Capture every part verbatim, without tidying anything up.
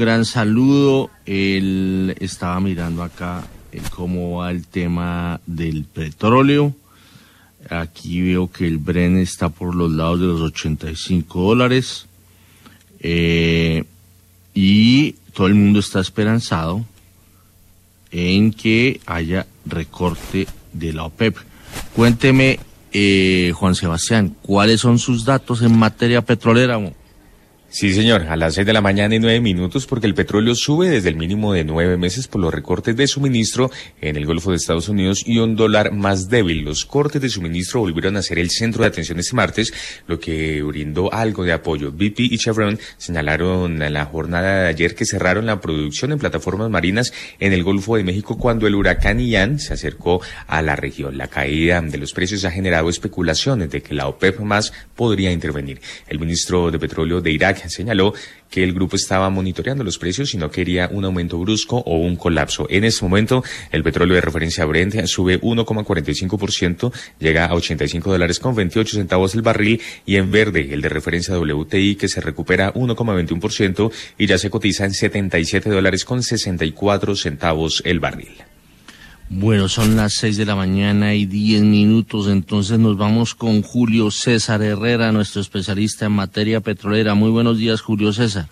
gran saludo. Él estaba mirando acá eh, cómo va el tema del petróleo. Aquí veo que el Brent está por los lados de los ochenta y cinco dólares. Eh, y todo el mundo está esperanzado en que haya recorte de la OPEP. Cuénteme, eh, Juan Sebastián, ¿cuáles son sus datos en materia petrolera? Sí, señor, a las seis de la mañana y nueve minutos, porque el petróleo sube desde el mínimo de nueve meses por los recortes de suministro en el Golfo de Estados Unidos y un dólar más débil. Los cortes de suministro volvieron a ser el centro de atención este martes, lo que brindó algo de apoyo. B P y Chevron señalaron en la jornada de ayer que cerraron la producción en plataformas marinas en el Golfo de México cuando el huracán Ian se acercó a la región. La caída de los precios ha generado especulaciones de que la OPEP más podría intervenir. El ministro de Petróleo de Irak señaló que el grupo estaba monitoreando los precios y no quería un aumento brusco o un colapso. En este momento, el petróleo de referencia Brent sube uno coma cuarenta y cinco por ciento, llega a ochenta y cinco dólares con veintiocho centavos el barril, y en verde, el de referencia W T I, que se recupera uno coma veintiuno por ciento y ya se cotiza en setenta y siete dólares con sesenta y cuatro centavos el barril. Bueno, son las seis de la mañana y diez minutos, entonces nos vamos con Julio César Herrera, nuestro especialista en materia petrolera. Muy buenos días, Julio César.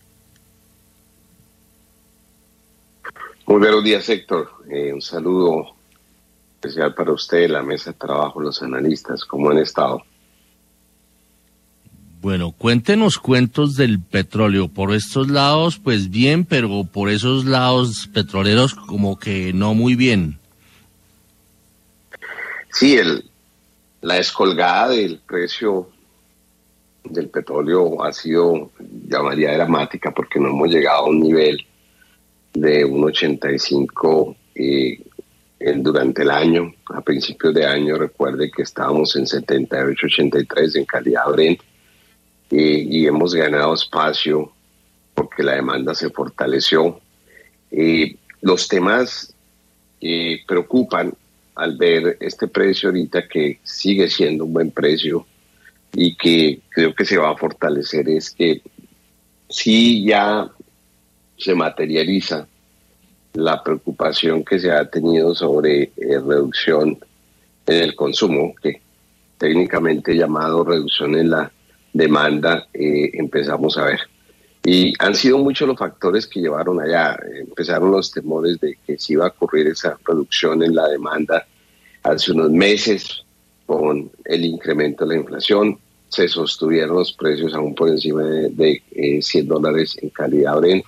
Muy buenos días, Héctor. Eh, un saludo especial para usted, la mesa de trabajo, los analistas. ¿Cómo han estado? Bueno, cuéntenos cuentos del petróleo. Por estos lados, pues bien, pero por esos lados petroleros como que no muy bien. Sí, el, la descolgada del precio del petróleo ha sido, llamaría dramática, porque no hemos llegado a un nivel de un ochenta y cinco eh, en, durante el año. A principios de año, recuerde que estábamos en setenta y ocho, ochenta y tres en calidad Brent. Eh, y hemos ganado espacio porque la demanda se fortaleció. Eh, los temas eh, preocupan al ver este precio ahorita, que sigue siendo un buen precio y que creo que se va a fortalecer, es que sí ya se materializa la preocupación que se ha tenido sobre eh, reducción en el consumo, que técnicamente llamado reducción en la demanda, eh, empezamos a ver. Y han sido muchos los factores que llevaron allá. Empezaron los temores de que si iba a ocurrir esa reducción en la demanda hace unos meses con el incremento de la inflación. Se sostuvieron los precios aún por encima de, de eh, cien dólares en calidad Brent,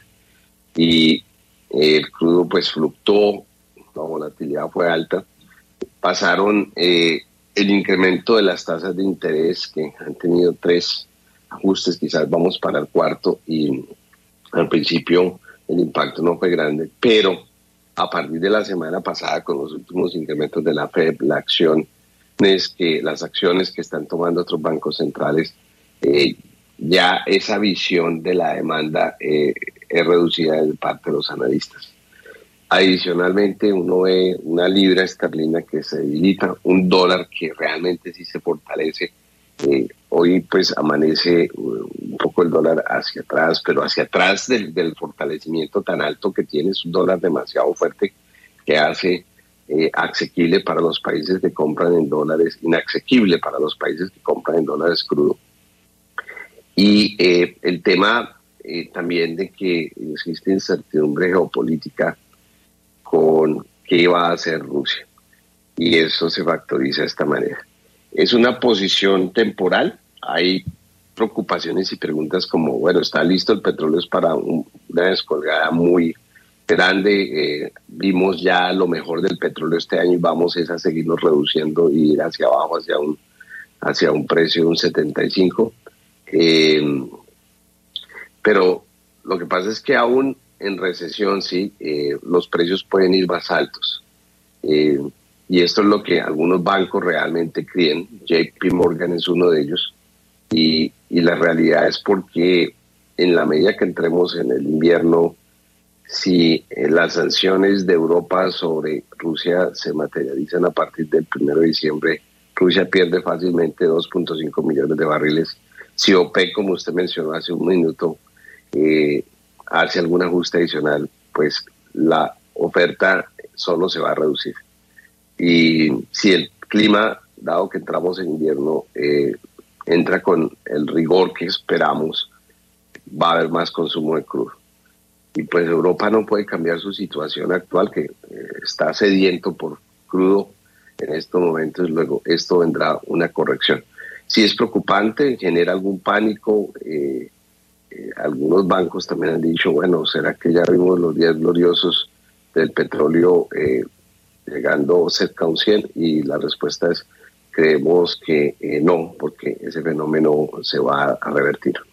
y eh, el crudo pues fluctuó, la volatilidad fue alta. Pasaron eh, el incremento de las tasas de interés, que han tenido tres ajustes, quizás vamos para el cuarto, y al principio el impacto no fue grande, pero a partir de la semana pasada, con los últimos incrementos de la Fed, la acción es que las acciones que están tomando otros bancos centrales, eh, ya esa visión de la demanda eh, es reducida de parte de los analistas. Adicionalmente, uno ve una libra esterlina que se debilita, un dólar que realmente sí se fortalece. Eh, hoy pues amanece un poco el dólar hacia atrás, pero hacia atrás del, del fortalecimiento tan alto que tiene. Es un dólar demasiado fuerte que hace eh, asequible para los países que compran en dólares, inasequible para los países que compran en dólares crudo. Y eh, el tema eh, también de que existe incertidumbre geopolítica con qué va a hacer Rusia, y eso se factoriza de esta manera. Es una posición temporal. Hay preocupaciones y preguntas como, bueno, ¿está listo el petróleo? Es para un, una descolgada muy grande. Eh, vimos ya lo mejor del petróleo este año y vamos es a seguirlo reduciendo y ir hacia abajo, hacia un, hacia un precio de un setenta y cinco. Eh, pero lo que pasa es que aún en recesión, sí, eh, los precios pueden ir más altos. Eh, y esto es lo que algunos bancos realmente creen. J P Morgan es uno de ellos. Y, y la realidad es porque en la medida que entremos en el invierno, si eh, las sanciones de Europa sobre Rusia se materializan a partir del primero de diciembre, Rusia pierde fácilmente dos punto cinco millones de barriles. Si OPEC, como usted mencionó hace un minuto, eh, hace algún ajuste adicional, pues la oferta solo se va a reducir. Y si el clima, dado que entramos en invierno, eh, entra con el rigor que esperamos, va a haber más consumo de crudo. Y pues Europa no puede cambiar su situación actual, que eh, está sediento por crudo en estos momentos. Luego esto vendrá una corrección. Si es preocupante, genera algún pánico. Eh, eh, algunos bancos también han dicho, bueno, ¿será que ya vimos los días gloriosos del petróleo eh, llegando cerca a un cien? Y la respuesta es, creemos que eh, no, porque ese fenómeno se va a revertir.